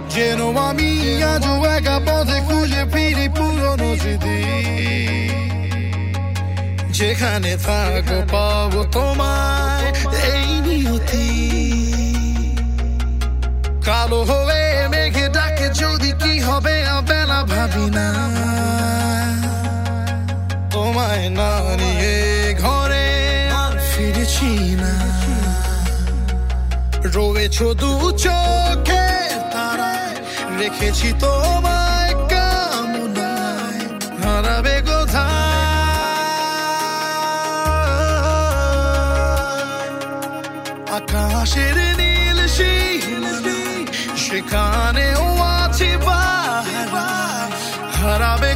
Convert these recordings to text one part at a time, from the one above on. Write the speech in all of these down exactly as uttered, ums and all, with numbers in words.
যেন আমি আজও একা পথে খুঁজে ফিরি পুরনো স্মৃতি যেখানে থাকো পাবো তোমায় এই নিয়তি কালো হয়ে মেঘে ডাকে যদি কি হবে বেলা ভাবি না তোমায় না নিয়ে ঘরে আর ফিরেছি না রয়েছো দু চোখে তারায় রেখেছি তোমায় কামনায় হারাবে কোথায় আকাশের নীল সীমানা সেখানেও আছি বাহারায় হারাবে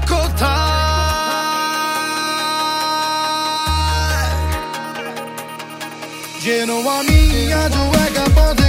কোথায় যেন আমি আজও একা পথে